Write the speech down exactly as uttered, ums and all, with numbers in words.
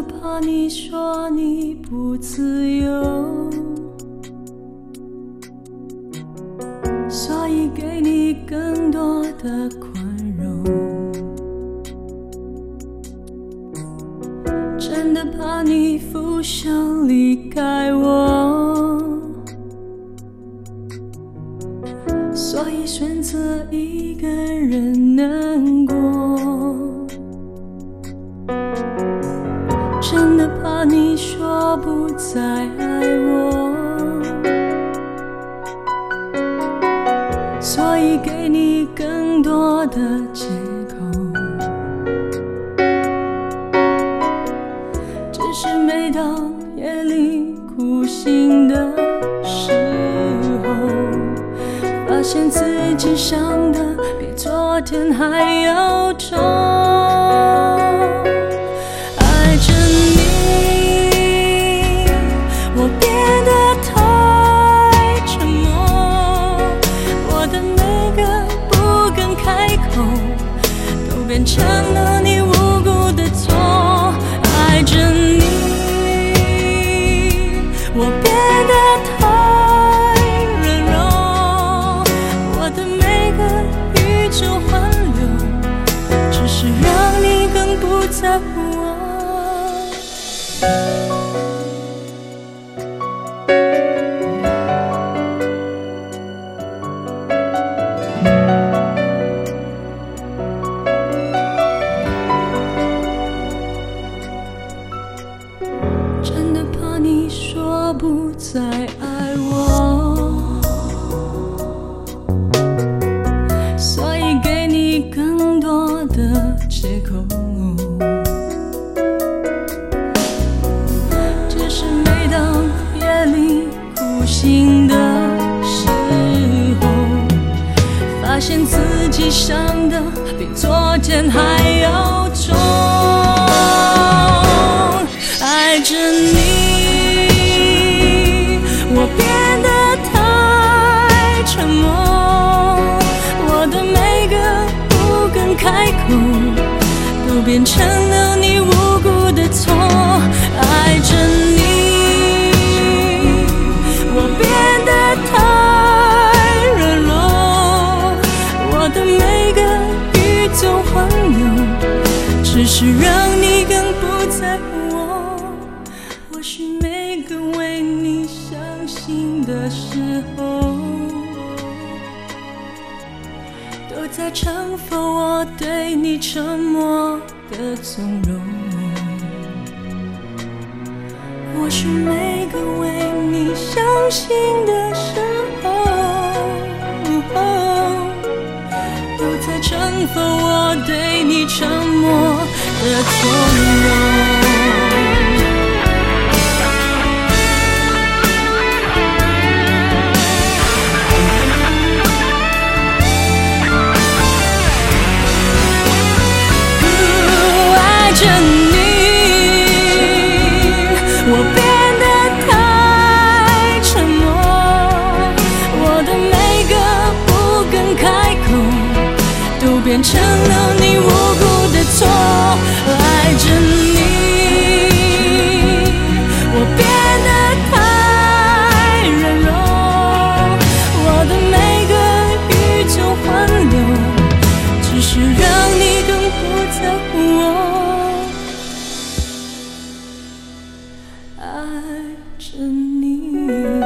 怕你说你不自由，所以给你更多的宽容。真的怕你腐朽离开我，所以选择一个人难过。真的怕你说不再爱我，所以给你更多的借口。只是每当夜里苦醒的时候，发现自己伤得比昨天还要重。爱着你，我变得太沉默，我的每个不敢开口，都变成了你无辜的错。爱着你，我变得太软弱，我的每个宇宙环流，只是让你更不在乎我。真的怕你说不再爱我，所以给你更多的借口。只是每当夜里苦醒的时候，发现自己伤得比昨天还要重。爱着你，我变得太沉默，我的每个不敢开口，都变成了你无辜的错。爱着你，我变得太软弱，我的每个宇宙环流，只是让你更不在乎我。或许每个为你伤心的时候，都在惩罚我对你沉默的纵容。或许每个为你伤心的时候，都在惩罚我对你沉默的纵容。爱着你，我变得太沉默，我的每个不敢开口，都变成了你无辜的错。爱着你，我变得太软弱，我的每个宇宙环流，只是让你更不在乎我。爱着你。